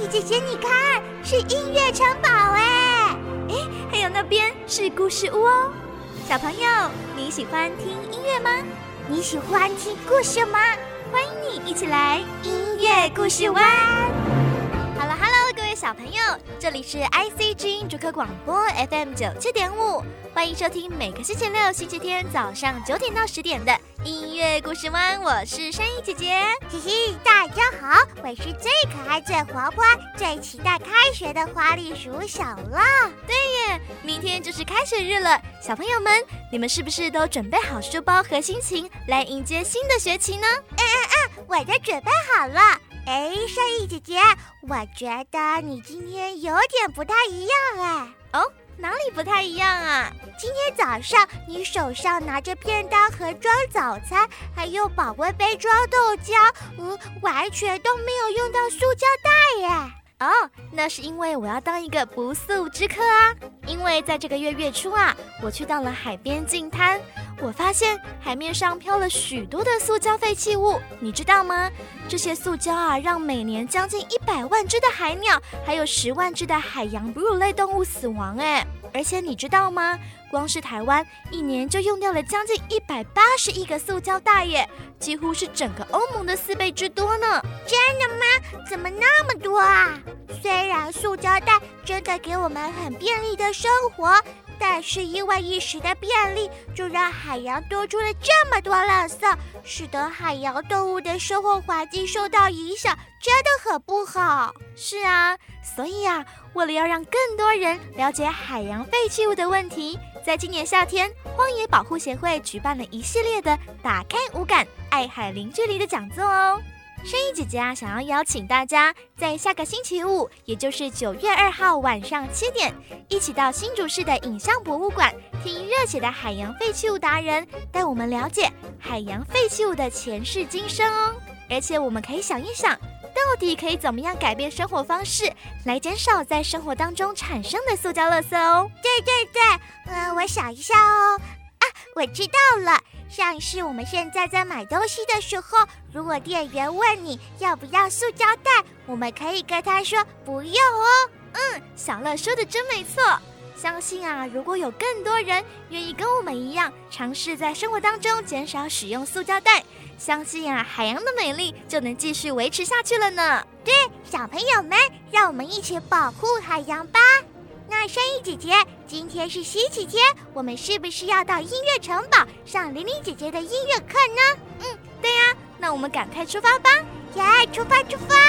姨姐姐，你看，是音乐城堡哎！ 还有那边是故事屋哦。小朋友，你喜欢听音乐吗？ 你喜欢听故事吗？ 欢迎你一起来音乐故事湾。Hello， 各位小朋友，这里是 IC 之音竹科广播 FM 97.5，欢迎收听每个星期六、星期天早上9点到10点的音乐故事湾，我是珊姨姐姐。 嘿嘿，大家好，我是最可爱、最活泼、最期待开学的花栗鼠小乐。 对耶，明天就是开学日了，小朋友们，你们是不是都准备好书包和心情来迎接新的学期呢？ 我都准备好了。珊姨姐姐，我觉得你今天有点不太一样哦，哪里不太一样啊？ 今天早上你手上拿着便当盒装早餐，还有保温杯装豆浆，完全都没有用到塑胶袋耶。 那是因为我要当一个不速之客啊！因为在这个月初啊，我去到了海边净滩，我发现海面上飘了许多的塑胶废弃物，你知道吗？这些塑胶啊，让每年将近100万只的海鸟，还有10万只的海洋哺乳类动物死亡而且你知道吗？光是台湾一年就用掉了将近180亿个塑胶袋耶，几乎是整个欧盟的4倍之多呢。 真的吗？怎么那么多啊？虽然塑胶袋真的给我们很便利的生活，但是因为一时的便利，就让海洋多出了这么多垃圾，使得海洋动物的生活环境受到影响，真的很不好。 是啊，所以啊，为了要让更多人了解海洋废弃物的问题，在今年夏天，荒野保护协会举办了一系列的打开五感、爱海零距离的讲座哦。珊姨姐姐想要邀请大家在下个星期五，也就是9月2号晚上7点，一起到新竹市的影像博物馆，听热血的海洋废弃物达人带我们了解海洋废弃物的前世今生哦。而且我们可以想一想，到底可以怎么样改变生活方式，来减少在生活当中产生的塑胶垃圾哦。 对，我想一下哦。我知道了，像是我们现在在买东西的时候，如果店员问你要不要塑胶袋，我们可以跟他说不用哦。 小乐说的真没错。相信啊，如果有更多人愿意跟我们一样，尝试在生活当中减少使用塑胶袋，相信啊，海洋的美丽就能继续维持下去了呢。 对，小朋友们，让我们一起保护海洋吧。那珊姨姐姐，今天是星期天，我们是不是要到音乐城堡上玲玲姐姐的音乐课呢？ 对呀，那我们赶快出发吧！ 出发！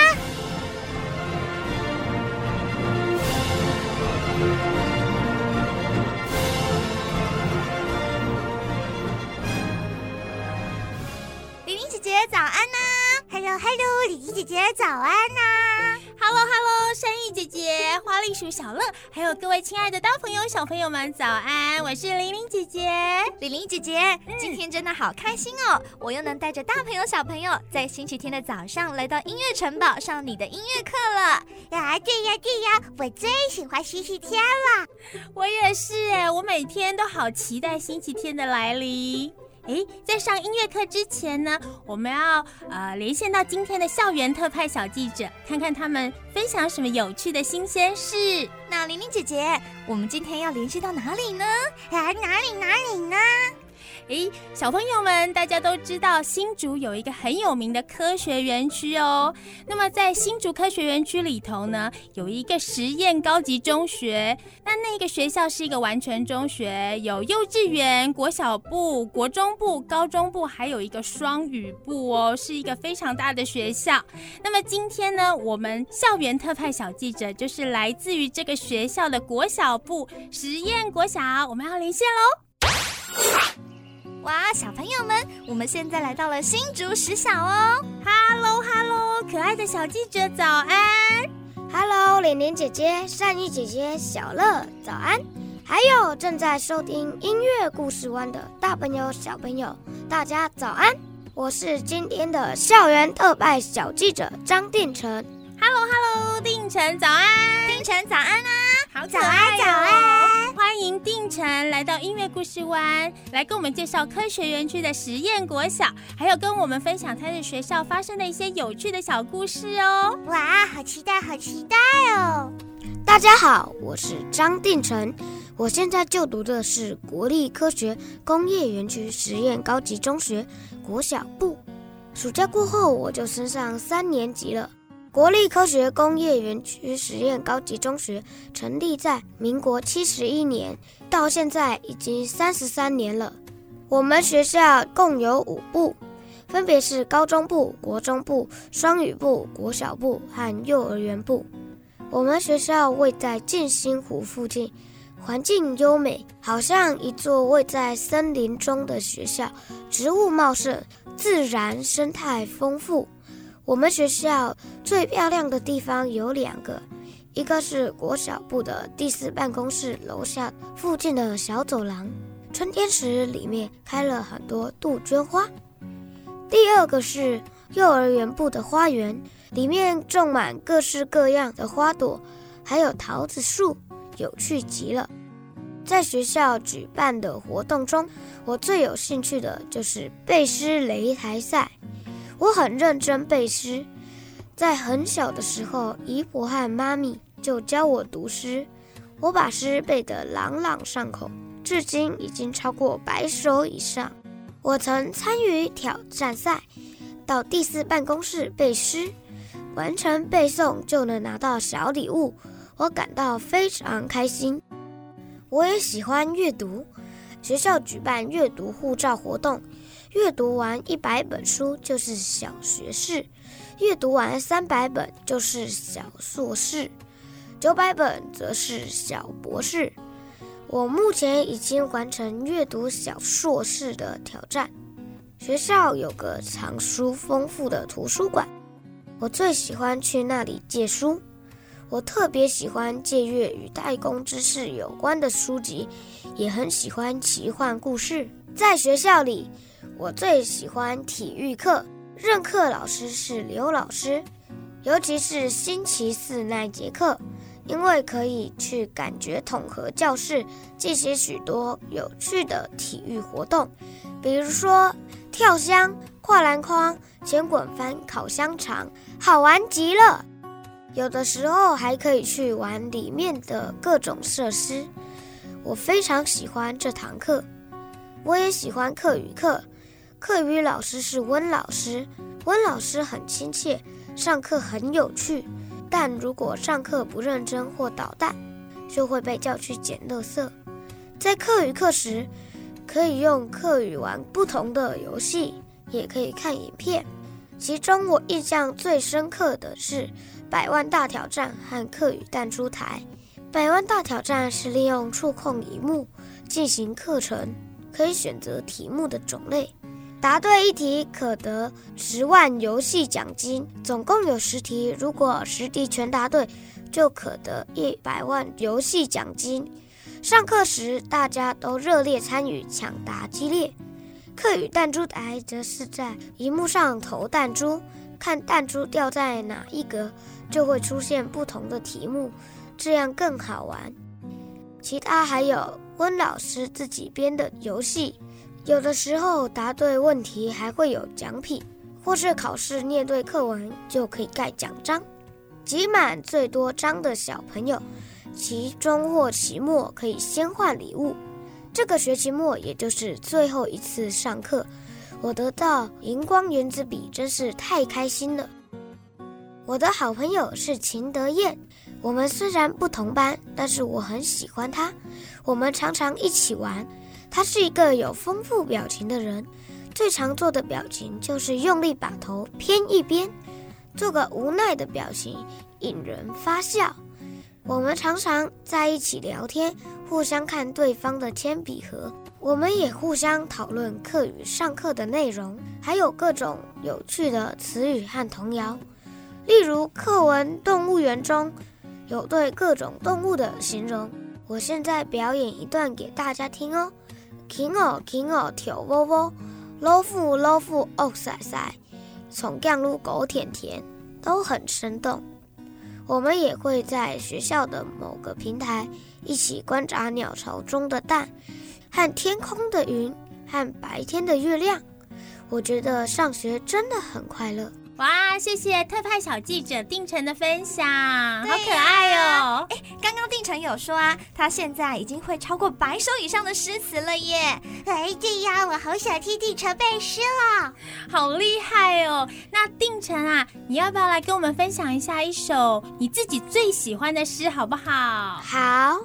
玲玲姐姐早安呐 ！Hello， 玲玲姐姐早安呐 ！Hello， 珊姨姐姐，花栗鼠小乐，还有各位亲爱的大朋友、小朋友们，早安！我是玲玲姐姐。 玲玲姐姐，今天真的好开心哦！我又能带着大朋友、小朋友，在星期天的早上来到音乐城堡上你的音乐课了。 对呀，我最喜欢星期天了。 我也是我每天都好期待星期天的来临。在上音乐课之前呢，我们要连线到今天的校园特派小记者，看看他们分享什么有趣的新鲜事。 那玲玲姐姐，我们今天要联系到哪里呢？ 哪里呢？ 小朋友们，大家都知道新竹有一个很有名的科学园区哦。那么在新竹科学园区里头呢，有一个实验高级中学，那个学校是一个完全中学，有幼稚园、国小部、国中部、高中部，还有一个双语部哦，是一个非常大的学校。那么今天呢，我们校园特派小记者就是来自于这个学校的国小部实验国小，我们要连线咯。 哇，小朋友们，我们现在来到了新竹实小哦。 Hello， 可爱的小记者早安。 Hello， 玲玲姐姐、善意姐姐、小乐早安。还有正在收听音乐故事湾的大朋友、小朋友，大家早安。我是今天的校园特派小记者张定成。 Hello， 定成早安。 定成早安啊！ 好早安！ 欢欢迎定成来到音乐故事湾，来跟我们介绍科学园区的实验国小，还有跟我们分享他的学校发生的一些有趣的小故事哦。 哇，好期待，好期待哦！ 大家好，我是张定成，我现在就读的是国立科学工业园区实验高级中学国小部。暑假过后，我就升上3年级了。国立科学工业园区实验高级中学成立在民国71年，到现在已经33年了。我们学校共有5部，分别是高中部、国中部、双语部、国小部和幼儿园部。我们学校位在静心湖附近，环境优美，好像一座位在森林中的学校，植物茂盛，自然生态丰富。我们学校最漂亮的地方有2个，一个是国小部的第4办公室楼下附近的小走廊，春天时里面开了很多杜鹃花。第2个是幼儿园部的花园，里面种满各式各样的花朵，还有桃子树，有趣极了。在学校举办的活动中，我最有兴趣的就是背诗擂台赛。我很认真背诗，在很小的时候，姨婆和妈咪就教我读诗，我把诗背得朗朗上口，至今已经超过100首以上。我曾参与挑战赛，到第4办公室背诗，完成背诵就能拿到小礼物，我感到非常开心。我也喜欢阅读，学校举办阅读护照活动，阅读完100本书就是小学士，阅读完300本就是小硕士，900本则是小博士。我目前已经完成阅读小硕士的挑战。学校有个藏书丰富的图书馆，我最喜欢去那里借书。我特别喜欢借阅与太空知识有关的书籍，也很喜欢奇幻故事。在学校里，我最喜欢体育课，任课老师是刘老师，尤其是星期4那节课，因为可以去感觉统合教室进行许多有趣的体育活动，比如说跳箱、跨篮筐、前滚翻、烤香肠，好玩极了。有的时候还可以去玩里面的各种设施，我非常喜欢这堂课。我也喜欢课语课，课语老师是温老师，温老师很亲切，上课很有趣，但如果上课不认真或捣蛋，就会被叫去捡垃圾。在课语课时，可以用课语玩不同的游戏，也可以看影片。其中我印象最深刻的是100万大挑战和课语弹珠台。100万大挑战是利用触控萤幕进行课程，可以选择题目的种类，答对1题可得10万游戏奖金，总共有10题，如果10题全答对，就可得100万游戏奖金。上课时大家都热烈参与，抢答激烈。课语弹珠台则是在萤幕上投弹珠，看弹珠掉在哪一格，就会出现不同的题目，这样更好玩。其他还有温老师自己编的游戏，有的时候答对问题还会有奖品，或是考试念对课文就可以盖奖章。集满最多章的小朋友，期中或期末可以先换礼物。这个学期末，也就是最后一次上课，我得到荧光原子笔，真是太开心了。我的好朋友是秦德燕，我们虽然不同班，但是我很喜欢他，我们常常一起玩。他是一个有丰富表情的人，最常做的表情就是用力把头偏一边，做个无奈的表情，引人发笑。我们常常在一起聊天，互相看对方的铅笔盒，我们也互相讨论课语上课的内容，还有各种有趣的词语和童谣。例如课文动物园中有对各种动物的形容，我现在表演一段给大家听哦。企鵝企鵝跳舞舞，老虎老虎惡曬曬，松降路狗舔舔，都很生动。 我们也会在学校的某个平台一起观察鸟巢中的蛋，和天空的云，和白天的月亮。我觉得上学真的很快乐。 哇，谢谢特派小记者定成的分享，好可爱哦！ 刚刚定成有说啊，他现在已经会超过100首以上的诗词了耶。 对呀，我好想听定成背诗了， 好厉害哦！那定成啊，你要不要来跟我们分享一下一首你自己最喜欢的诗，好不好？ 好。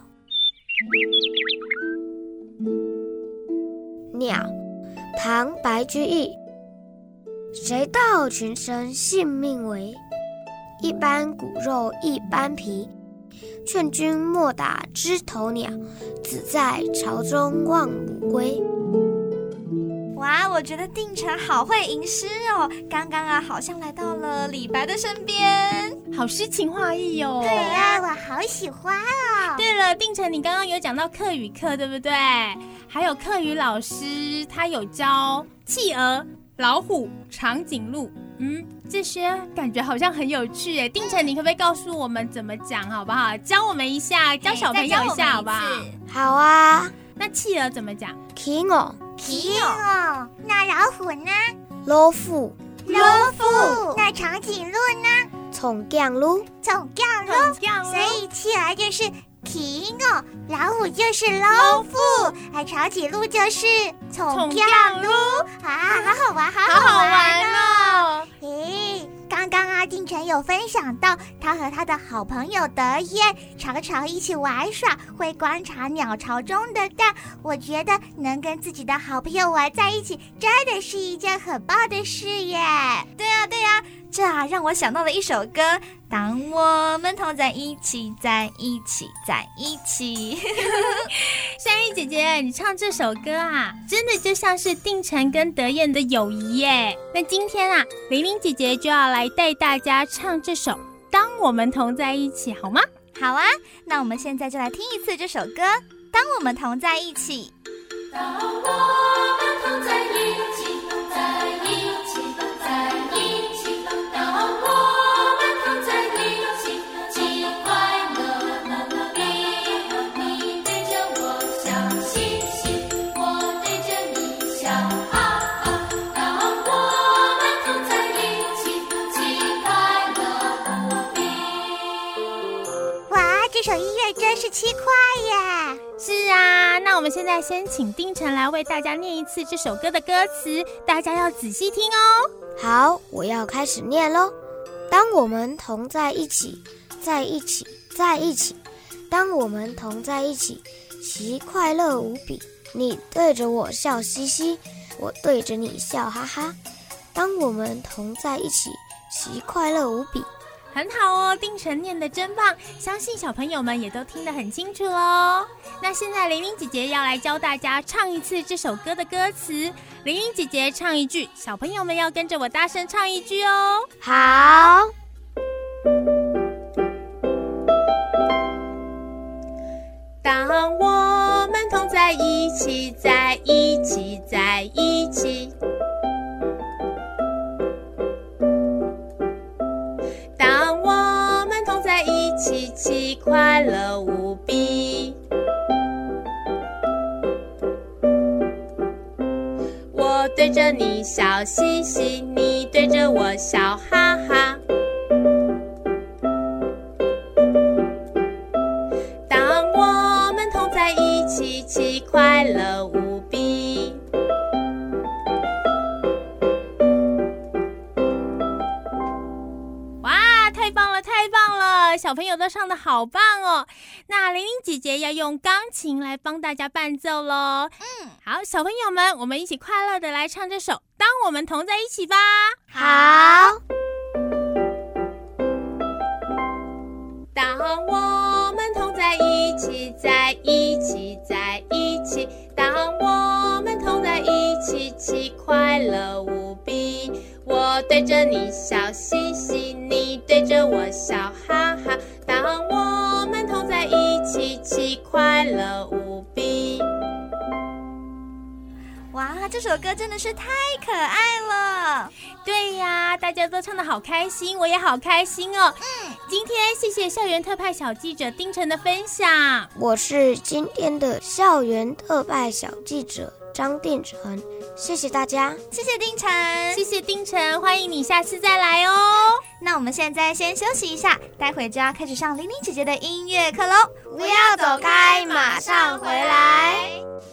鸟，唐·白居易。谁道群生性命微？一般骨肉一般皮。劝君莫打枝头鸟，子在巢中望母归。 哇，我觉得定成好会吟诗哦！刚刚啊，好像来到了李白的身边， 好诗情画意哦。 对呀，我好喜欢哦。 对了，定成，你刚刚有讲到客语课，对不对？还有客语老师他有教企鹅、老虎、长颈鹿，这些感觉好像很有趣耶。定成，你可不可以告诉我们怎么讲，好不好？教我们一下，教小朋友一下，好不好？ 好啊。 那企鹅怎么讲？ 企鵝。 企鵝。那老虎呢？ 老虎。 老虎。那长颈鹿呢？ 松頸鹿。 松頸鹿。所以企鵝就是企鵝，老虎就是老虎，长颈鹿就是松頸鹿啊，好好玩，好好玩哦！刚刚啊，定成有分享到，他和他的好朋友德燕常常一起玩耍，会观察鸟巢中的蛋。我觉得能跟自己的好朋友玩在一起，真的是一件很棒的事耶！ 对呀，这让我想到了一首歌，当我们同在一起，在一起，在一起。 珊玉姐姐，你唱这首歌啊，真的就像是定成跟德燕的友谊耶。那今天啊，玲玲姐姐就要来带大家唱这首《当我们同在一起》，好吗？ 好啊，那我们现在就来听一次这首歌，《当我们同在一起》。 当我们同在一起，在一起，在一起，当我们同在一起，既快乐无比。你对着我笑嘻嘻，我对着你笑哈哈。当我们同在一起，既快乐无比。 哇，这首音乐真是轻快耶！ 是啊，那我们现在先请定成来为大家念一次这首歌的歌词，大家要仔细听哦。 好，我要开始念咯。当我们同在一起，在一起，在一起，当我们同在一起，其快乐无比。你对着我笑嘻嘻，我对着你笑哈哈。当我们同在一起，其快乐无比。 很好哦，定成念得真棒，相信小朋友们也都听得很清楚哦。那现在玲玲姐姐要来教大家唱一次这首歌的歌词，玲玲姐姐唱一句，小朋友们要跟着我大声唱一句哦。 好。 当我们同在一起，在一起，在一起。当我们同在一起，其快乐无比。我对着你笑嘻嘻，你对着我笑哈哈。当我们同在一起，其快乐无比。哇，太棒了，太棒了！小朋友都唱得好棒哦。那玲玲姐姐要用钢琴来帮大家伴奏咯。好，小朋友们，我们一起快乐的来唱这首《当我们同在一起》吧。 好。 当我们同在一起，在一起，在一起。当我们同在一起，其快乐无比。我对着你笑嘻嘻，你对着我笑哈哈。当我们同在一起，其快乐无比。 哇，这首歌真的是太可爱了。 对呀，大家都唱得好开心，我也好开心哦。今天谢谢校园特派小记者丁晨的分享。 我是今天的校园特派小记者张定成，谢谢大家。 谢谢丁晨， 谢谢丁晨，欢迎你下次再来哦。 那我们现在先休息一下，待会就要开始上玲玲姐姐的音乐课喽。 不要走开，马上回来。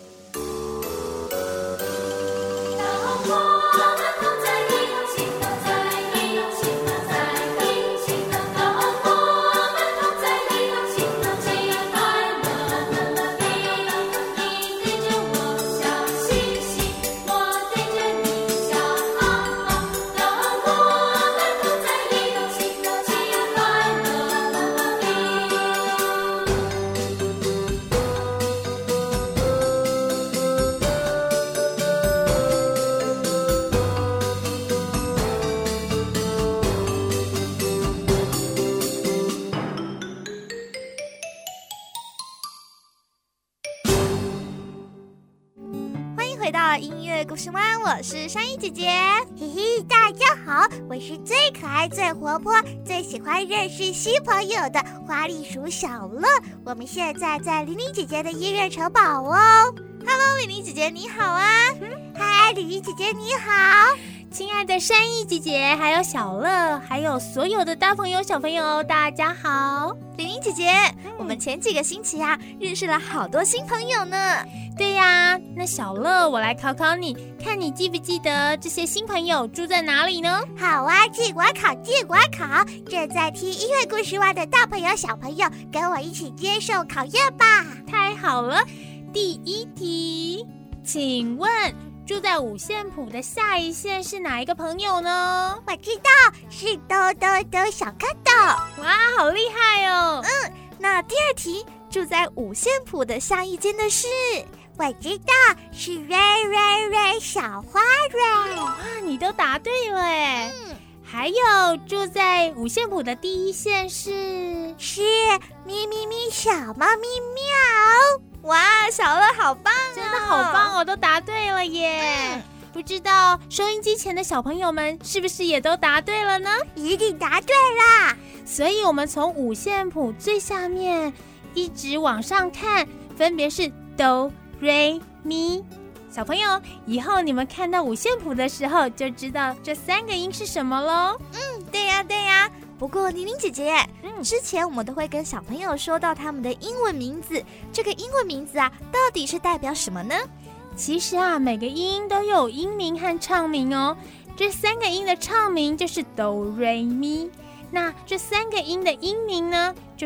回到音乐故事湾，我是山一姐姐。 嘿嘿，大家好，我是最可爱、最活泼、最喜欢认识新朋友的花栗鼠小乐。我们现在在玲玲姐姐的音乐城堡哦。 Hello， 玲玲姐姐你好啊！ 嗨，玲玲姐姐你好。 亲爱的山一姐姐，还有小乐，还有所有的大朋友小朋友，大家好。 玲玲姐姐，我们前几个星期啊，认识了好多新朋友呢。 对呀，那小乐，我来考考你，看你记不记得这些新朋友住在哪里呢？ 好啊，记我考，记我考。正在听音乐故事湾的大朋友小朋友，跟我一起接受考验吧。 太好了，第一题，请问住在五线谱的下一线是哪一个朋友呢？ 我知道，是兜兜兜小蝌蚪。 哇，好厉害哦！ 那第二题，住在五线谱的下一间的是？ 我知道，是瑞瑞瑞小花瑞。 哇，你都答对了哎！还有住在五线谱的第一线是咪咪咪小猫咪喵。 哇，小乐好棒啊！ 真的好棒哦，都答对了耶！不知道收音机前的小朋友们是不是也都答对了呢？ 一定答对啦！ 所以我们从五线谱最下面一直往上看，分别是哆、瑞、咪。小朋友，以后你们看到五线谱的时候，就知道这三个音是什么咯。 对呀对呀。不过玲玲姐姐，之前我们都会跟小朋友说到他们的英文名字，这个英文名字啊，到底是代表什么呢？ 其实啊，每个音都有音名和唱名哦。这三个音的唱名就是哆、瑞、咪，那这三个音的音名呢，就是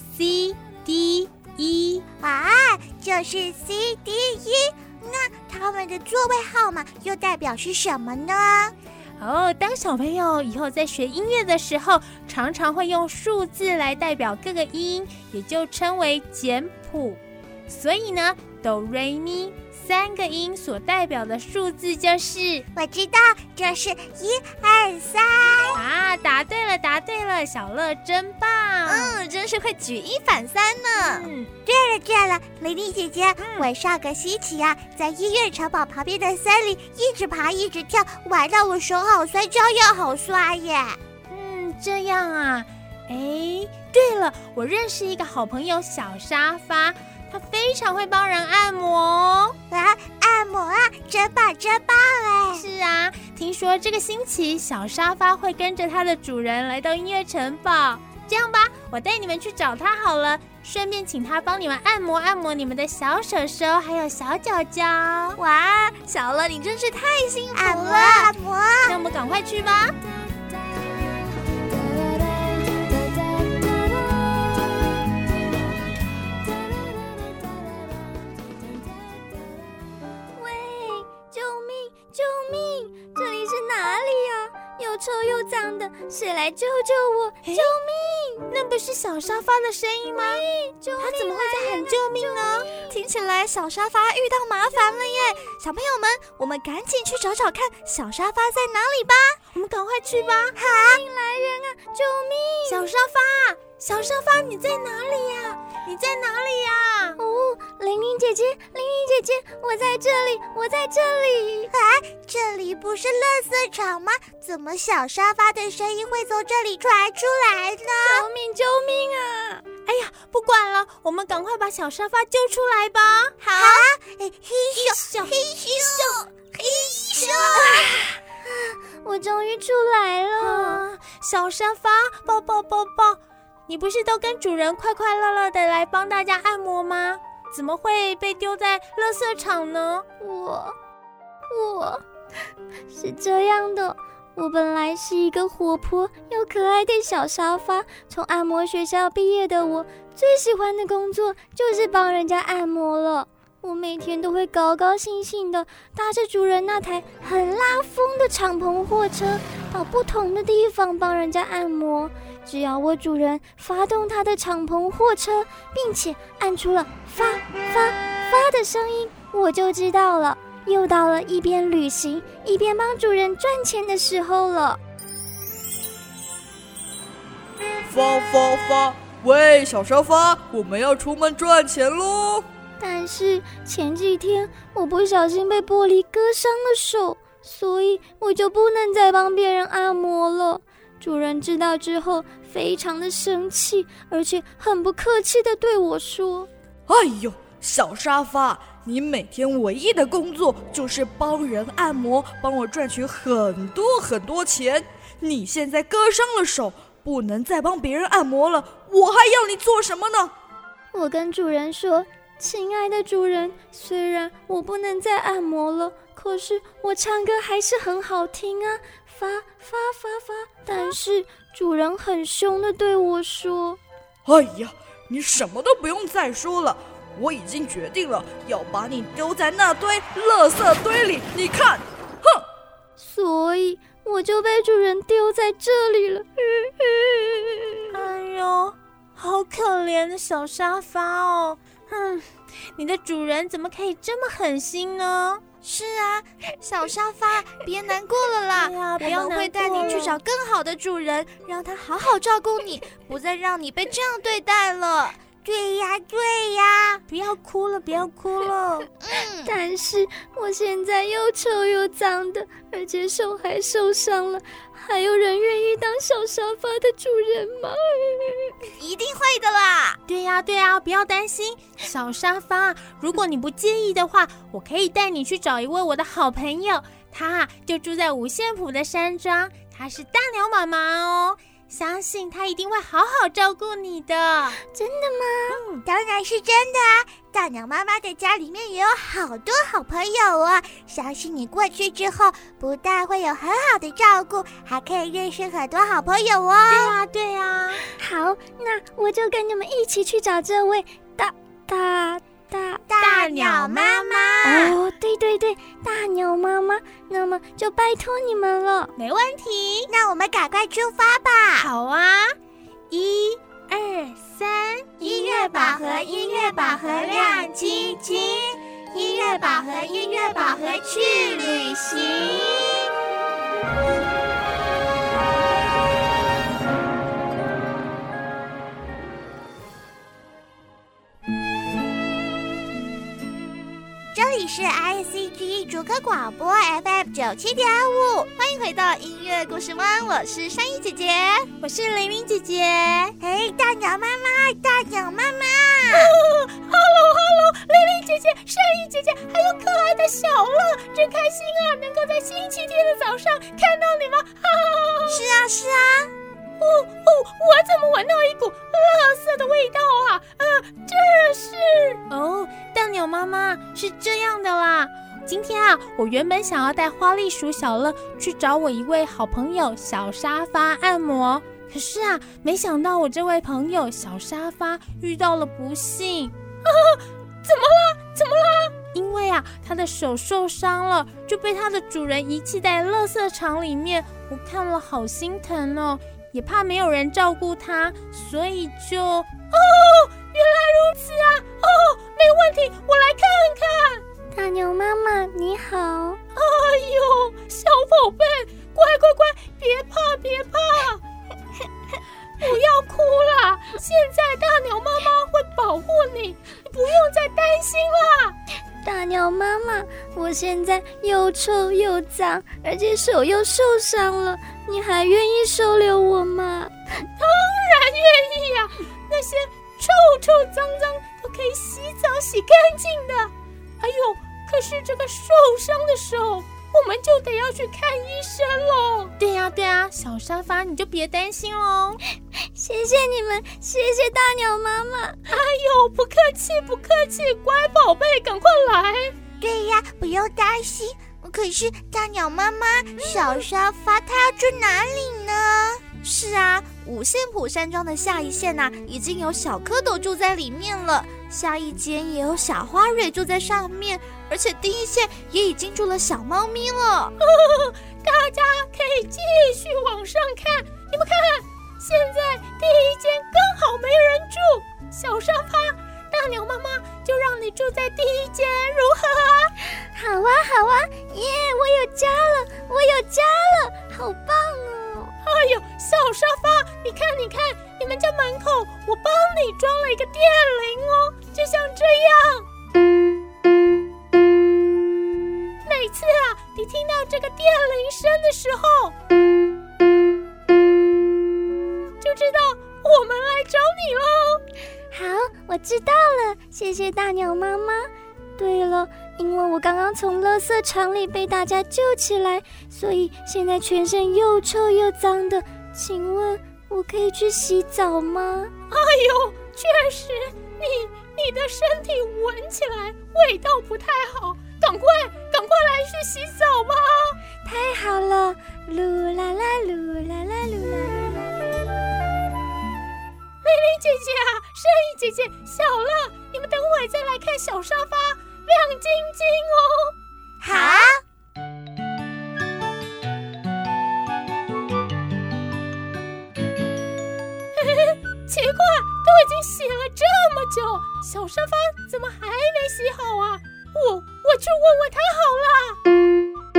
C、D、E。 啊，就是 C、D、E。那他们的座位号码又代表是什么呢？ 当小朋友以后在学音乐的时候，常常会用数字来代表各个音，也就称为简谱。所以呢，哆、瑞、咪三个音所代表的数字就是， 我知道，就是1、2、3。 啊，答对了，答对了，小乐真棒！ 真是会举一反三呢。 对了，玲玲姐姐，我上个星期啊，在音乐城堡旁边的森林一直爬一直跳，玩到我手好酸，脚也好酸耶。 这样啊。对了，我认识一个好朋友小沙发，他非常会帮人按摩。 按摩啊，真棒哎！ 是啊，听说这个星期小沙发会跟着它的主人来到音乐城堡。这样吧，我带你们去找他好了，顺便请他帮你们按摩你们的小手手还有小脚脚。 哇，小乐你真是太幸福了！ 按摩。 那我们赶快去吧。 救命！这里是哪里呀？又臭又脏的，谁来救救我！救命！ 那不是小沙发的声音吗？他怎么会在喊救命呢？ 听起来小沙发遇到麻烦了耶！小朋友们，我们赶紧去找找看小沙发在哪里吧！ 我们赶快去吧！ 好，来人啊！救命！ 小沙发，你在哪里呀？你在哪里呀？ 玲玲姐姐，我在这里，我在这里。 这里不是垃圾场吗？怎么小沙发的声音会从这里传出来呢？ 救命啊！ 哎呀，不管了，我们赶快把小沙发救出来吧。 好啊！嘿咻， 我终于出来了。 小沙发，抱。你不是都跟主人快快乐乐的来帮大家按摩吗？怎么会被丢在垃圾场呢？ 我是这样的，我本来是一个活泼又可爱的小沙发，从按摩学校毕业的我，最喜欢的工作就是帮人家按摩了。我每天都会高高兴兴的搭着主人那台很拉风的敞篷货车，到不同的地方帮人家按摩。只要我主人发动他的敞篷货车，并且按出了发的声音，我就知道了，又到了一边旅行一边帮主人赚钱的时候了。 发，喂，小沙发，我们要出门赚钱咯。 但是前几天我不小心被玻璃割伤了手，所以我就不能再帮别人按摩了。主人知道之后非常的生气，而且很不客气地对我说： 哎呦，小沙发，你每天唯一的工作就是帮人按摩，帮我赚取很多钱。你现在割伤了手，不能再帮别人按摩了，我还要你做什么呢？ 我跟主人说：亲爱的主人，虽然我不能再按摩了，可是我唱歌还是很好听啊，发。但是主人很凶地对我说： 哎呀，你什么都不用再说了，我已经决定了，要把你丢在那堆垃圾堆里，你看，哼！ 所以我就被主人丢在这里了。 哎呦，好可怜的小沙发哦。你的主人怎么可以这么狠心呢？ 是啊，小沙发，别难过了啦。 不要难过了， 我们会带你去找更好的主人，让他好好照顾你，不再让你被这样对待了。 对呀， 不要哭了。 但是我现在又臭又脏的，而且手还受伤了，还有人愿意当小沙发的主人吗？ 一定会的啦。 对呀，不要担心，小沙发，如果你不介意的话，我可以带你去找一位我的好朋友，他就住在五线谱的山庄，他是大鸟妈妈哦。相信他一定会好好照顾你的。 真的吗？ 当然是真的啊！大鸟妈妈的家里面也有好多好朋友啊，相信你过去之后，不但会有很好的照顾，还可以认识很多好朋友哦。 对呀。 好，那我就跟你们一起去找这位大鸟妈妈。 哦，对，大鸟妈妈，那么就拜托你们了。 没问题， 那我们赶快出发吧。 好啊，1、2、3， 音乐宝盒亮晶晶，音乐宝盒去旅行。这里是 ICG 竹科广播 FM 97.5， 欢迎回到音乐故事湾，我是珊妮姐姐， 我是玲玲姐姐。 哎，大鸟妈妈 ，Hello， 玲玲姐姐、珊妮姐姐，还有可爱的小乐，真开心啊！能够在星期天的早上看到你们。 是啊。 我怎么闻到一股垃圾的味道啊？这是……哦，大鸟妈妈是这样的啦。今天啊，我原本想要带花栗鼠小乐去找我一位好朋友小沙发按摩，可是啊，没想到我这位朋友小沙发遇到了不幸。怎么了？因为啊，他的手受伤了，就被他的主人遗弃在垃圾场里面。我看了好心疼哦。也怕没有人照顾他，所以就……原来如此啊！没问题，我来看看。 大鸟妈妈你好。 哎呦，小宝贝，乖，别怕，不要哭啦！现在大鸟妈妈会保护你，你不用再担心了。 大鸟妈妈，我现在又臭又脏，而且手又受伤了，你还愿意收留我吗？ 当然愿意呀，那些臭臭脏脏都可以洗澡洗干净的。哎呦，可是这个受伤的手，我们就得要去看医生喽。对呀，小沙发你就别担心喽。 谢谢你们，谢谢大鸟妈妈。 哎呦，不客气，乖宝贝，赶快来。 对呀，不用担心。可是大鸟妈妈，小沙发它要住哪里呢？ 是啊，五线谱山庄的下一线已经有小蝌蚪住在里面了，下一间也有小花蕊住在上面，而且第一线也已经住了小猫咪了。 大家可以继续往上看，你们看，现在第一间刚好没人住，小沙发，大鸟妈妈就让你住在第一间，如何啊？ 好啊，耶！我有家了，好棒哦！ 哎呦，小沙发，你看，你们家门口我帮你装了一个电铃哦，就像这样。每次你听到这个电铃声的时候，就知道我们来找你喽。 好，我知道了，谢谢大鸟妈妈。对了，因为我刚刚从垃圾场里被大家救起来，所以现在全身又臭又脏的，请问我可以去洗澡吗？ 哎呦，确实，你的身体闻起来味道不太好，赶快来去洗澡吧。 太好了，噜啦啦噜啦啦噜啦啦。 蕾蕾姐姐圣意姐姐，小乐，你们等会再来看小沙发亮晶晶哦。 好。 奇怪，都已经洗了这么久，小沙发怎么还没洗好啊？我去问问他好了。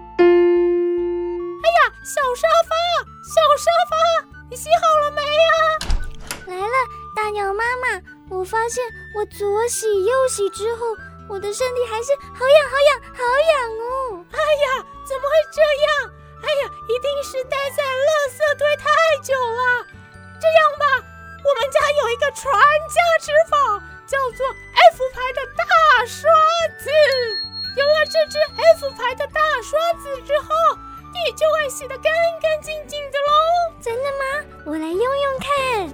哎呀，小沙发，你洗好了没啊？ 来了，大鸟妈妈，我发现我左洗右洗之后，我的身体还是好痒哦。 哎呀，怎么会这样？哎呀，一定是待在垃圾堆太久了。这样吧，我们家有一个传家之宝，叫做 F 牌的大刷子。有了这只 F 牌的大刷子之后，你就会洗得干干净净的喽。 真的吗？我来用用看。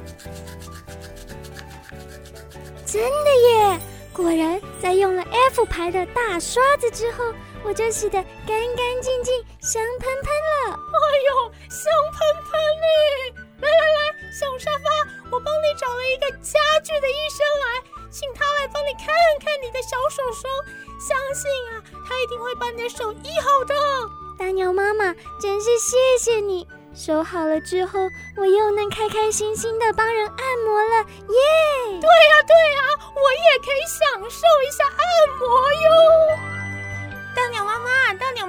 真的耶！果然，在用了 F 牌的大刷子之后，我就洗得干干净净、香喷喷了。 哎呦，香喷喷嘞！来，小沙发，我帮你找了一个家具的医生来，请他来帮你看看你的小手手，相信他一定会把你的手医好的。 大鸟妈妈，真是谢谢你！手好了之后，我又能开开心心的帮人按摩了，耶！ 对呀，我也可以享受一下按摩哟。大鸟妈妈， 大鸟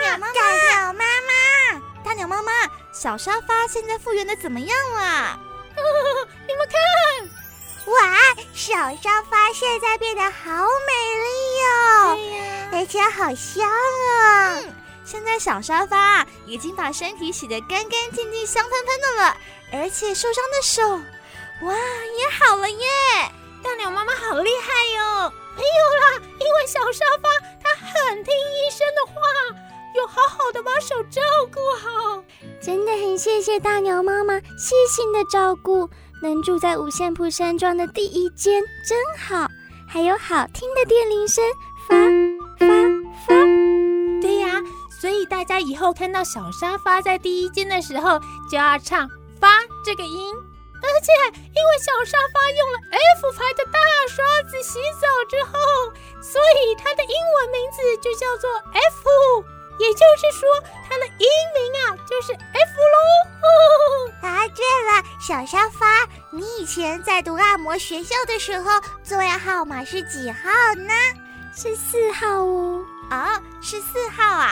妈妈，小沙发现在复原的怎么样了？ 你们看， 哇，小沙发现在变得好美丽哦，对呀，而且好香啊。 现在小沙发已经把身体洗得干干净净、香喷喷的了，而且受伤的手，哇，也好了耶！ 大鸟妈妈好厉害哟！没有啦，因为小沙发它很听医生的话，有好好的把手照顾好。 真的很谢谢大鸟妈妈细心的照顾，能住在五线谱山庄的第一间真好，还有好听的电铃声，发发发。 对呀，所以大家以后看到小沙发在第一间的时候，就要唱发这个音。而且因为小沙发用了 F 牌的大刷子洗澡之后，所以它的英文名字就叫做 F， 也就是说它的英名就是 F 咯。 对了，小沙发，你以前在读按摩学校的时候，座位号码是几号呢？ 是4号哦。 是4号啊。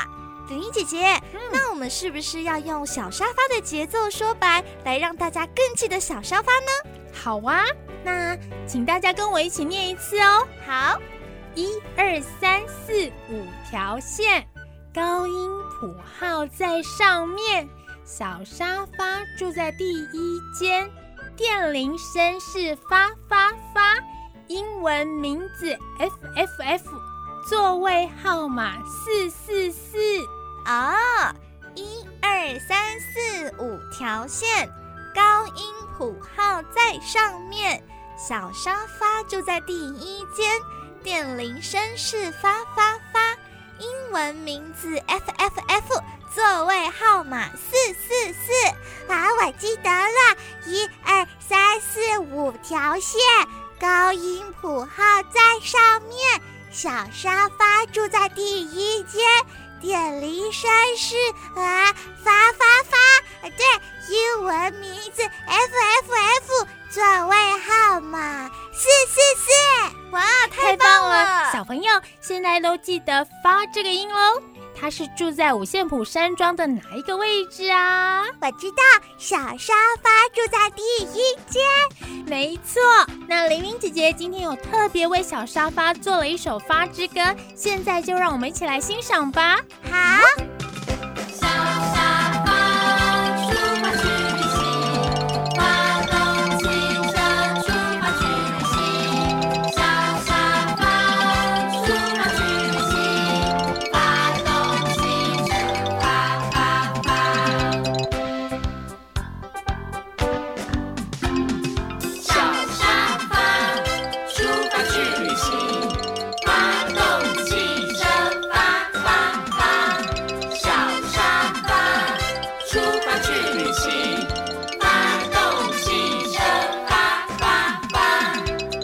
玲玲姐姐，那我们是不是要用小沙发的节奏说白，来让大家更记得小沙发呢？ 好啊，那请大家跟我一起念一次哦。 好 ，1、2、3、4、5条线，高音谱号在上面，小沙发住在第一间，电铃声是发发发，英文名字 FFF， 座位号码444。 哦，1、2、3、4、5条线，高音谱号在上面，小沙发住在第一间，电铃声是发发发，英文名字 FFF， 座位号码444。 啊，我记得了，1、2、3、4、5条线，高音谱号在上面，小沙发住在第一间，电铃声是发发发，对，英文名字 FFF， 座位号码444。 哇，太棒了！ 小朋友现在都记得发这个音喽。它是住在五线谱山庄的哪一个位置啊？ 我知道，小沙发住在第一间。 没错，那玲玲姐姐今天有特别为小沙发做了一首发之歌，现在就让我们一起来欣赏吧。 好。 小沙发出发去旅行，发动汽车出发去旅行。小沙发出发去旅行，发动汽车发发发。小沙发出发去旅行，发动汽车发发发。小沙发出发去旅行，发动汽车发发发。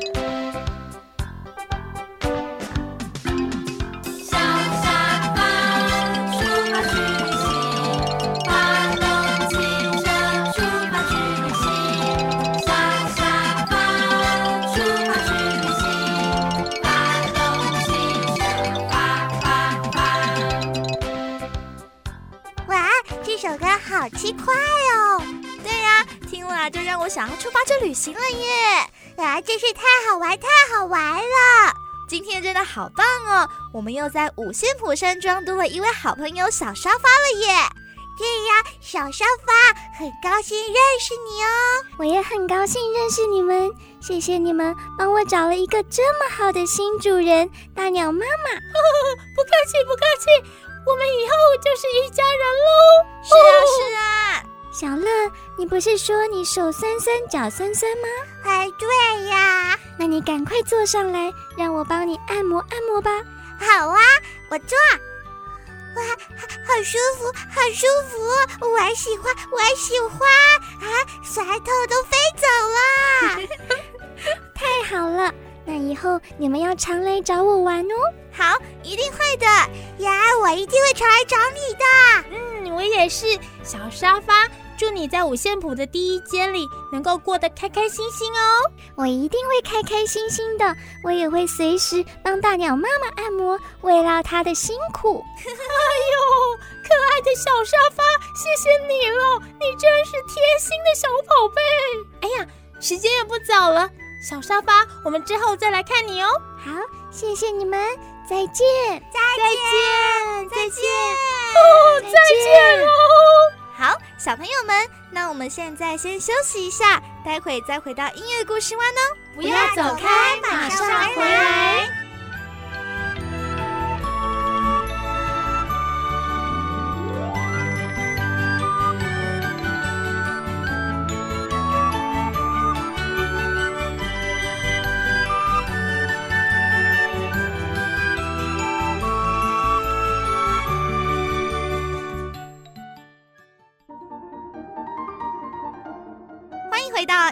小沙发出发去旅行，发动汽车出发去旅行。小沙发出发去旅行，发动汽车发发发。 哇，这首歌好轻快哦！ 对呀，听了就让我想要出发去旅行了耶！ 啊，真是太好玩，太好玩了！ 今天真的好棒哦！我们又在五线谱山庄多了一位好朋友小沙发了耶！ 对呀，小沙发，很高兴认识你哦。 我也很高兴认识你们，谢谢你们帮我找了一个这么好的新主人，大鸟妈妈。 不客气，不客气，我们以后就是一家人喽。 是啊，是啊。 小乐，你不是说你手酸酸脚酸酸吗？ 哎，对呀。 那你赶快坐上来，让我帮你按摩按摩吧。 好啊，我坐。哇，好舒服，好舒服！我还喜欢，我还喜欢啊！舌头都飞走了。 太好了，那以后你们要常来找我玩哦。 好，一定会的呀！我一定会常来找你的。 我也是。小沙发，祝你在五线谱的第一间里能够过得开开心心哦。 我一定会开开心心的，我也会随时帮大鸟妈妈按摩，慰劳她的辛苦。 哎呦，可爱的小沙发，谢谢你了，你真是贴心的小宝贝。哎呀，时间也不早了，小沙发，我们之后再来看你哦。 好，谢谢你们，再见， 再见， 再见哦，再见喽。 好，小朋友们，那我们现在先休息一下，待会再回到音乐故事湾哦。 不要走开，马上回来。 欢迎回到音乐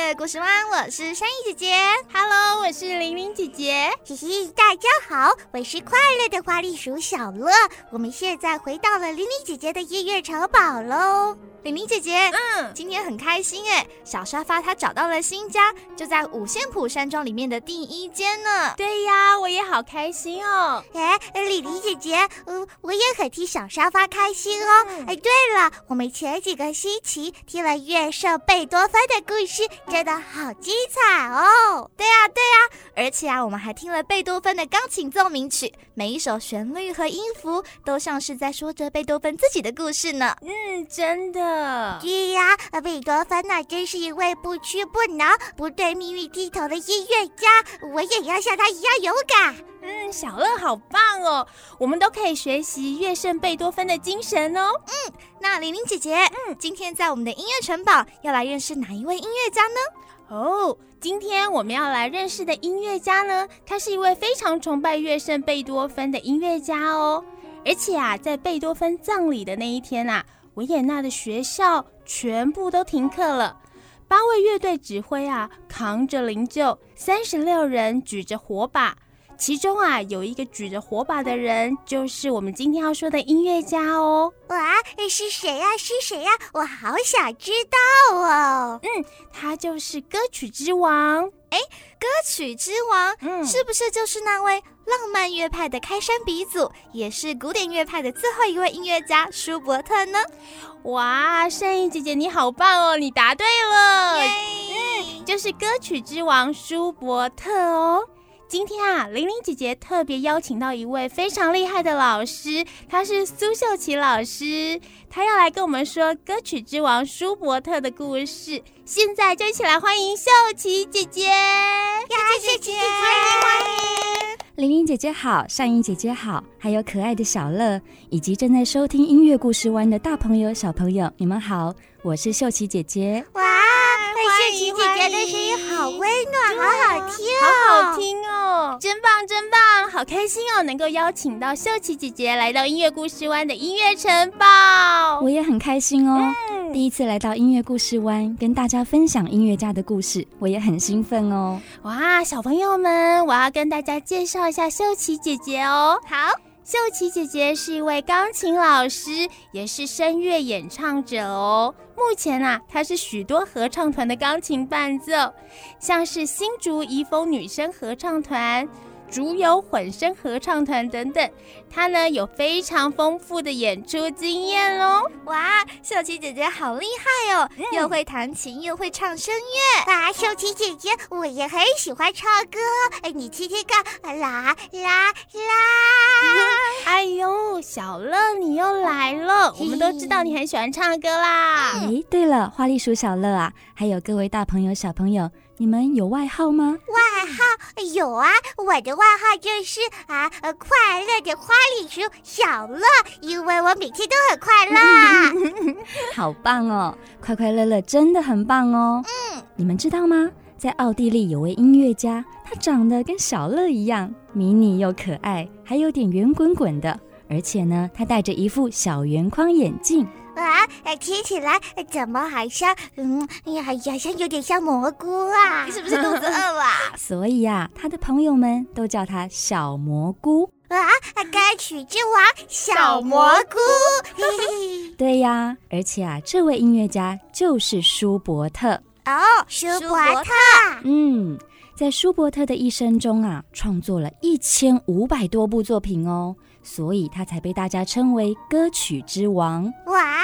乐故事湾，我是山一姐姐。 Hello， 我是玲玲姐姐。 嘿嘿，大家好，我是快乐的花栗鼠小乐。我们现在回到了玲玲姐姐的音乐城堡喽。 玲玲姐姐，今天很开心耶！小沙发她找到了新家，就在五线谱山庄里面的第1间呢。 对呀，我也好开心哦。 玲玲姐姐，我也很替小沙发开心哦。对了，我们前几个星期听了乐圣贝多芬的故事，真的好精彩哦。 对呀，而且我们还听了贝多芬的钢琴奏鸣曲，每一首旋律和音符都像是在说着贝多芬自己的故事呢。 真的。 对呀，贝多芬真是一位不屈不挠、不对命运低头的音乐家，我也要像他一样勇敢。 小乐好棒哦，我们都可以学习乐圣贝多芬的精神哦。 那玲玲姐姐，今天在我们的音乐城堡要来认识哪一位音乐家呢？ 今天我们要来认识的音乐家呢，他是一位非常崇拜乐圣贝多芬的音乐家哦。而且在贝多芬葬礼的那一天维也纳的学校全部都停课了，8位乐队指挥扛着灵柩，36人举着火把，其中有一个举着火把的人就是我们今天要说的音乐家哦。 哇，是谁呀？我好想知道哦。 他就是歌曲之王。 歌曲之王，是不是就是那位浪漫乐派的开山鼻祖，也是古典乐派的最后一位音乐家舒伯特呢？ 哇，善意姐姐你好棒哦，你答对了。就是歌曲之王舒伯特哦。今天玲玲姐姐特别邀请到一位非常厉害的老师，她是苏秀琪老师，她要来跟我们说歌曲之王舒伯特的故事。现在就一起来欢迎秀琪姐姐。 秀琪姐姐，欢迎。 玲玲姐姐好，善英姐姐好，还有可爱的小乐，以及正在收听音乐故事湾的大朋友小朋友，你们好，我是秀琪姐姐。 哇，秀琪姐姐的声音好温暖，好好听哦， 好好听哦，真棒真棒，好开心哦，能够邀请到秀琪姐姐来到音乐故事湾的音乐城堡。 我也很开心哦，第一次来到音乐故事湾跟大家分享音乐家的故事，我也很兴奋哦。 哇，小朋友们，我要跟大家介绍一下秀琪姐姐哦。 好， 秀琪姐姐是一位钢琴老师，也是声乐演唱者哦。目前她是许多合唱团的钢琴伴奏，像是新竹怡丰女生合唱团、竹友混声合唱团等等，她呢有非常丰富的演出经验哦。 哇，秀琪姐姐好厉害哦，又会弹琴又会唱声乐。 秀琪姐姐，我也很喜欢唱歌，你听听看，啦啦啦。 哎呦，小乐你又来了，我们都知道你很喜欢唱歌啦。 对了，花栗鼠小乐还有各位大朋友小朋友，你们有外号吗？ 外号有啊，我的外号就是快乐的花栗鼠小乐，因为我每天都很快乐。 好棒哦，快快乐乐真的很棒哦。你们知道吗？在奥地利有位音乐家，他长得跟小乐一样，迷你又可爱，还有点圆滚滚的，而且呢，他戴着一副小圆框眼镜。 听起来怎么好像好像有点像蘑菇啊？ 你是不是肚子饿了？ 所以他的朋友们都叫他小蘑菇。 歌曲之王小蘑菇。 对呀，而且这位音乐家就是舒伯特。 舒伯特。 在舒伯特的一生中创作了1500多部作品哦，所以他才被大家称为歌曲之王。 哇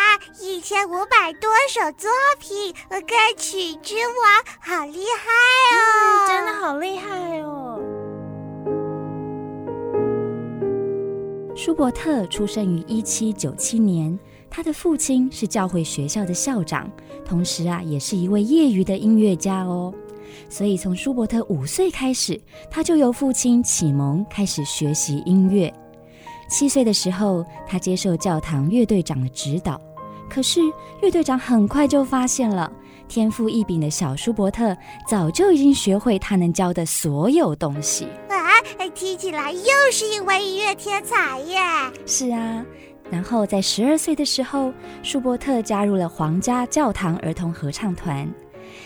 ，1500多首作品，歌曲之王，好厉害哦！ 真的好厉害哦。 舒伯特出生于1797年，他的父亲是教会学校的校长，同时也是一位业余的音乐家哦。所以从舒伯特5岁开始，他就由父亲启蒙，开始学习音乐。7岁的时候，他接受教堂乐队长的指导。可是乐队长很快就发现了，天赋异禀的小舒伯特早就已经学会他能教的所有东西。 听起来又是一位音乐天才耶！ 是啊，然后在12岁的时候，舒伯特加入了皇家教堂儿童合唱团。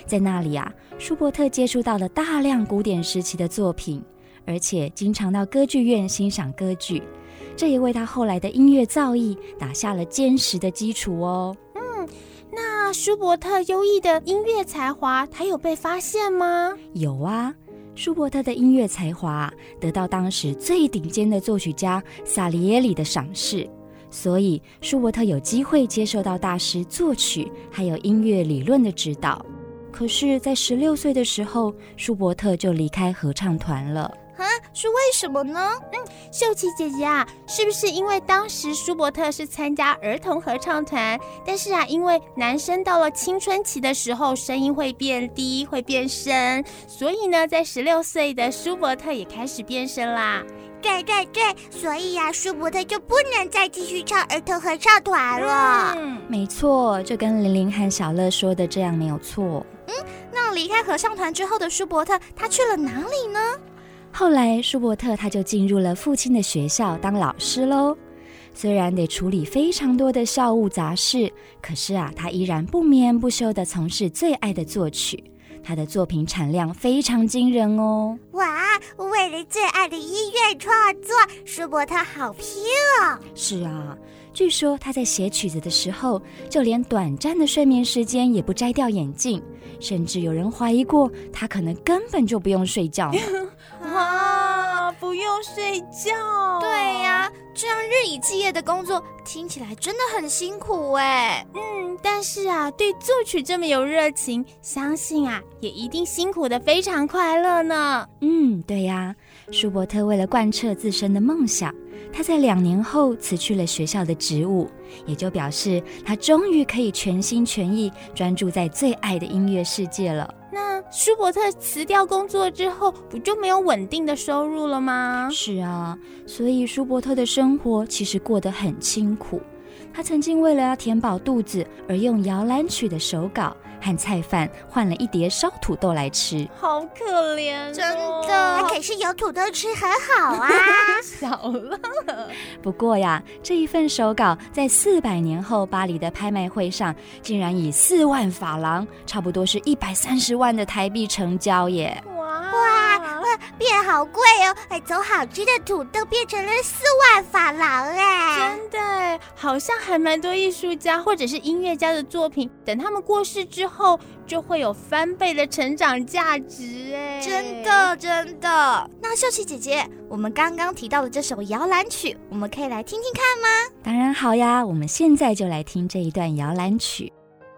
在那里啊，舒伯特接触到了大量古典时期的作品，而且经常到歌剧院欣赏歌剧，这也为他后来的音乐造诣打下了坚实的基础哦。 那舒伯特优异的音乐才华，他有被发现吗？ 有啊，舒伯特的音乐才华得到当时最顶尖的作曲家萨里耶里的赏识，所以舒伯特有机会接受到大师作曲还有音乐理论的指导。可是在16岁的时候，舒伯特就离开合唱团了。 是为什么呢？ 秀琪姐姐啊，是不是因为当时舒伯特是参加儿童合唱团，但是啊，因为男生到了青春期的时候声音会变低会变声，所以呢在16岁的舒伯特也开始变声啦。 对，所以呀，舒伯特就不能再继续唱儿童合唱团了。 没错，就跟玲玲和小乐说的这样没有错。 那离开合唱团之后的舒伯特，他去了哪里呢？ 后来舒伯特他就进入了父亲的学校当老师咯。虽然得处理非常多的校务杂事，可是啊，他依然不眠不休地从事最爱的作曲。他的作品产量非常惊人哦。 哇，为了最爱的音乐创作，舒伯特好拼哦。 是啊，据说他在写曲子的时候，就连短暂的睡眠时间也不摘掉眼镜，甚至有人怀疑过他可能根本就不用睡觉呢。 啊，不用睡觉。 对呀，这样日以继夜的工作听起来真的很辛苦哎。 但是啊，对作曲这么有热情，相信啊也一定辛苦得非常快乐呢。 对呀，舒伯特为了贯彻自身的梦想，他在2年后辞去了学校的职务，也就表示他终于可以全心全意专注在最爱的音乐世界了。 那舒伯特辞掉工作之后，不就没有稳定的收入了吗？ 是啊，所以舒伯特的生活其实过得很清苦。他曾经为了要填饱肚子而用摇篮曲的手稿和菜饭换了一碟烧土豆来吃。 好可怜哦， 真的。 可是有土豆吃很好啊。 小了。 不过呀，这一份手稿在400年后巴黎的拍卖会上，竟然以4万法郎，差不多是130万的台币成交耶。 变好贵哦！从好吃的土豆变成了4万法郎哎！ 真的，好像还蛮多艺术家或者是音乐家的作品，等他们过世之后，就会有翻倍的成长价值哎！ 真的。那秀琪姐姐，我们刚刚提到的这首摇篮曲，我们可以来听听看吗？ 当然好呀，我们现在就来听这一段摇篮曲。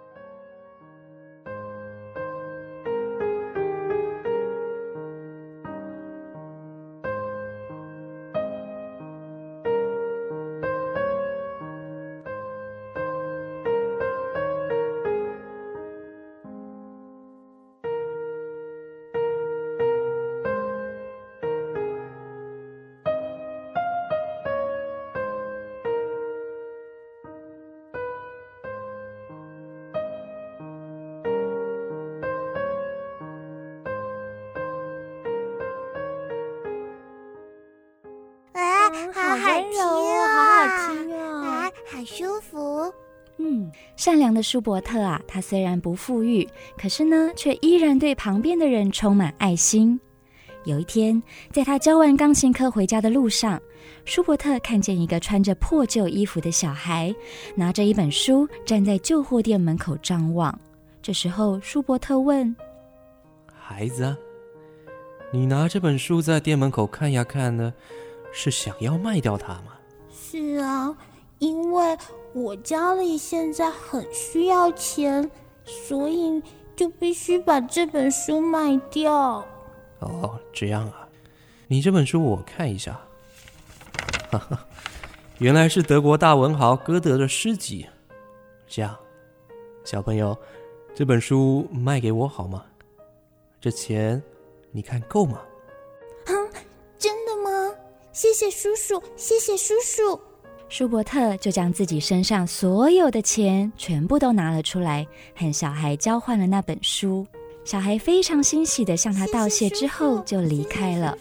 好温柔哦，好好听哦， 好舒服。 善良的舒伯特啊，他虽然不富裕，可是呢，却依然对旁边的人充满爱心。有一天，在他教完钢琴课回家的路上，舒伯特看见一个穿着破旧衣服的小孩，拿着一本书站在旧货店门口张望。这时候，舒伯特问：“ 孩子，你拿这本书在店门口看呀看呢，是想要卖掉它吗？”“ 是啊，因为我家里现在很需要钱，所以就必须把这本书卖掉。”“ 哦，这样啊，你这本书我看一下。哈哈，原来是德国大文豪歌德的诗集。这样，小朋友，这本书卖给我好吗？这钱你看够吗？”“ 真的吗？谢谢叔叔，谢谢叔叔。” 舒伯特就将自己身上所有的钱全部都拿了出来，和小孩交换了那本书。小孩非常欣喜地向他道谢之后就离开了。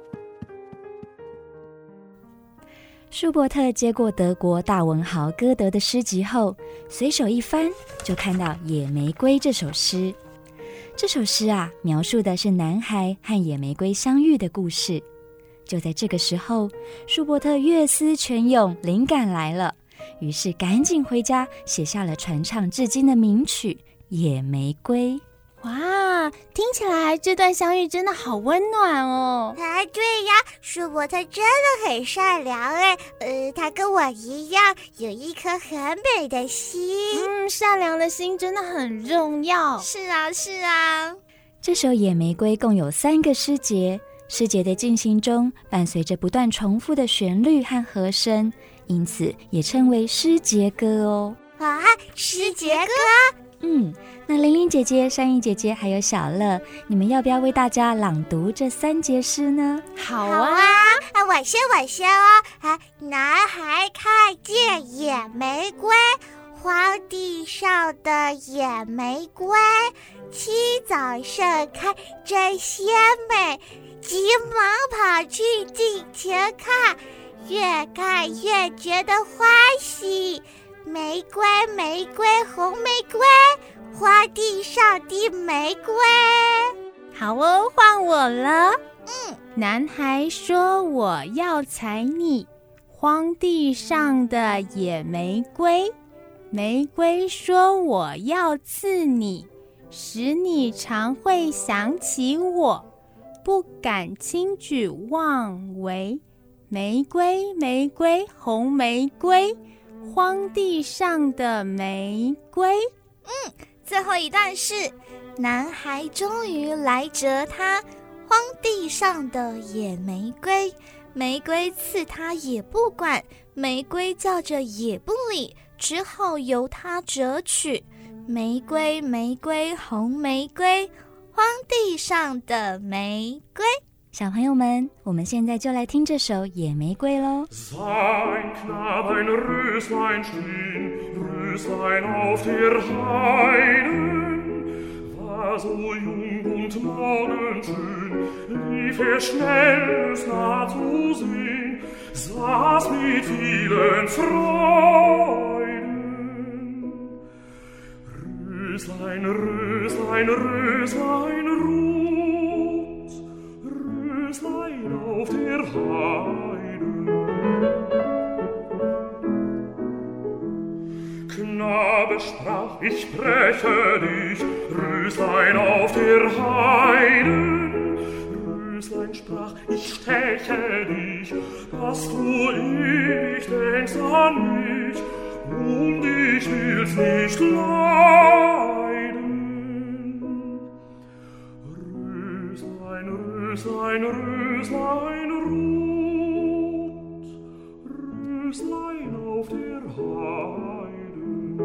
舒伯特接过德国大文豪歌德的诗集后，随手一翻，就看到《野玫瑰》这首诗。 这首诗啊，描述的是男孩和野玫瑰相遇的故事。就在这个时候，舒伯特月思泉涌，灵感来了，于是赶紧回家写下了传唱至今的名曲《野玫瑰》。 哇，听起来这段相遇真的好温暖哦！ 对呀，舒伯特真的很善良哎，他跟我一样有一颗很美的心。 善良的心真的很重要。 是啊，是啊。 这首《野玫瑰》共有3个诗节，诗节的进行中伴随着不断重复的旋律和和声，因此也称为诗节歌哦。 啊，诗节歌？ 那玲玲姐姐、珊妮姐姐还有小乐，你们要不要为大家朗读这3节诗呢？ 好啊， 我先哦。男孩看见野玫瑰，荒地上的野玫瑰，清早盛开真鲜美，急忙跑去近前看，越看越觉得欢喜。玫瑰玫瑰红玫瑰，花地上的玫瑰。 好哦，换我了。男孩说我要采你，荒地上的野玫瑰。玫瑰说我要刺你，使你常会想起我，不敢轻举妄为。玫瑰玫瑰红玫瑰，荒地上的玫瑰。 最后一段是男孩终于来折他，荒地上的野玫瑰，玫瑰刺他也不管，玫瑰叫着也不理，只好由他折取。玫瑰玫瑰红玫瑰，荒地上的玫瑰。 小朋友们，我们现在就来听这首《野玫瑰》咯。 Sein Knab ein Röslein schien, Röslein auf der Heiden, war so jung und morgenschön, lief schnell, es nah zu sehen, saß mit vielen Freuden. Röslein, Röslein, Röslein, Röslein auf der Heiden. Knabe sprach, ich spreche dich, Röslein auf der Heiden. Röslein sprach, ich steche dich, dass du ewig denkst an mich, und ich will's nicht leiden. Röslein, Röslein, Röslein rot, Röslein auf der Heiden.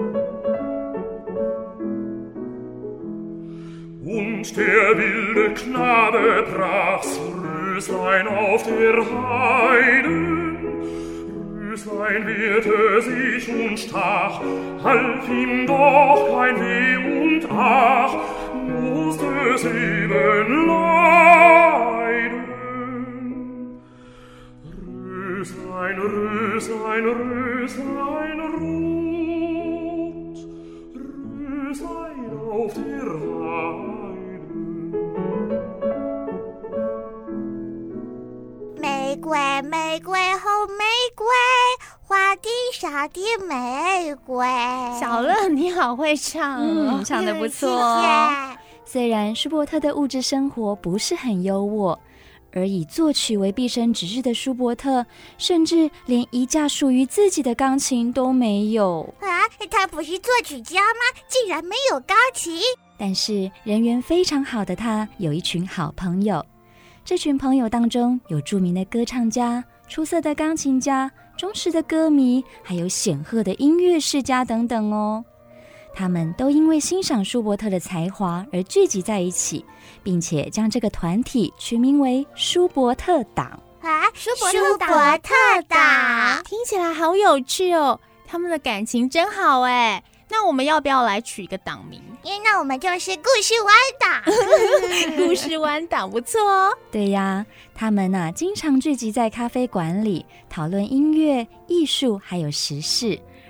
Und der wilde Knabe brach's, Röslein auf der Heiden. Röslein wehrte sich und stach, half ihm doch kein Weh und ach, musste es eben leiden. Röslein, Röslein, Röslein rot, Röslein auf der Heiden. 玫瑰玫瑰红玫瑰，花地上的玫瑰。 小乐，你好会唱哦， 唱得不错谢谢。 虽然舒伯特的物质生活不是很优渥，而以作曲为毕生职业的舒伯特，甚至连一架属于自己的钢琴都没有。 他不是作曲家吗？竟然没有钢琴。 但是人缘非常好的他，有一群好朋友。这群朋友当中有著名的歌唱家、出色的钢琴家、忠实的歌迷，还有显赫的音乐世家等等哦。他们都因为欣赏舒伯特的才华而聚集在一起，并且将这个团体取名为舒伯特党。 舒伯特党听起来好有趣哦，他们的感情真好哎。那我们要不要来取一个党名？ 那我们就是故事湾党。 故事湾党不错哦。 对呀，他们经常聚集在咖啡馆里讨论音乐、艺术还有时事，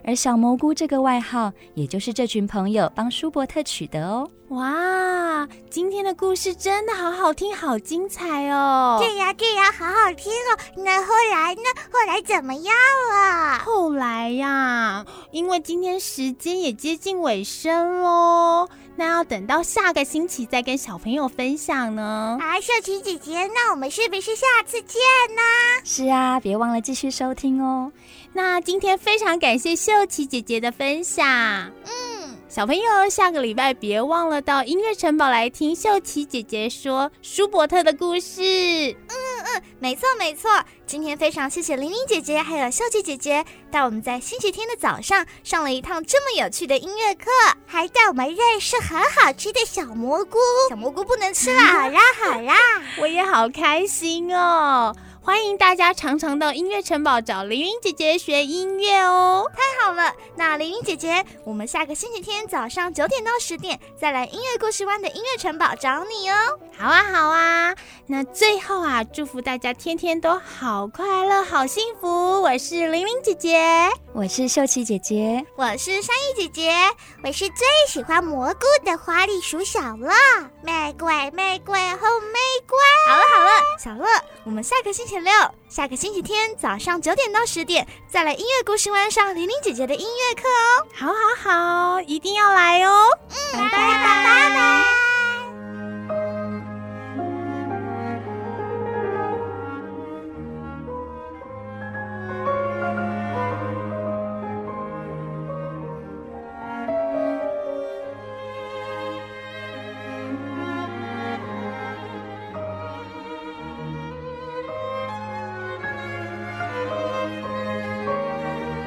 而小蘑菇这个外号，也就是这群朋友帮舒伯特取的哦。 哇，今天的故事真的好好听，好精彩哦！ 对呀，好好听哦。那后来呢？后来怎么样了？ 后来呀，因为今天时间也接近尾声咯，那要等到下个星期再跟小朋友分享呢。 啊，秀琪姐姐，那我们是不是下次见呢？ 是啊，别忘了继续收听哦。 那今天非常感谢秀琪姐姐的分享。小朋友，下个礼拜别忘了到音乐城堡来听秀琪姐姐说舒伯特的故事。 没错。今天非常谢谢玲玲姐姐还有秀琪姐姐带我们在星期天的早上上了一趟这么有趣的音乐课， 还带我们认识很好吃的小蘑菇。 小蘑菇不能吃啦。 好啦， 我也好开心哦。欢迎大家常常到音乐城堡找玲玲姐姐学音乐哦。 太好了，那玲玲姐姐，我们下个星期天早上9点到10点再来音乐故事湾的音乐城堡找你哦。 好啊。那最后啊，祝福大家天天都好快乐好幸福。我是玲玲姐姐， 我是秀琪姐姐， 我是山艺姐姐， 我是最喜欢蘑菇的花栗鼠小乐。玫瑰红玫瑰。 好了，小乐，我们下个星期六、下个星期天早上9点到10点再来音乐故事湾上玲玲姐姐的音乐课哦。 好，一定要来哦。 拜拜。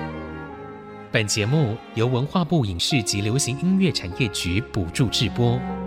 本节目由文化部影视及流行音乐产业局补助制播。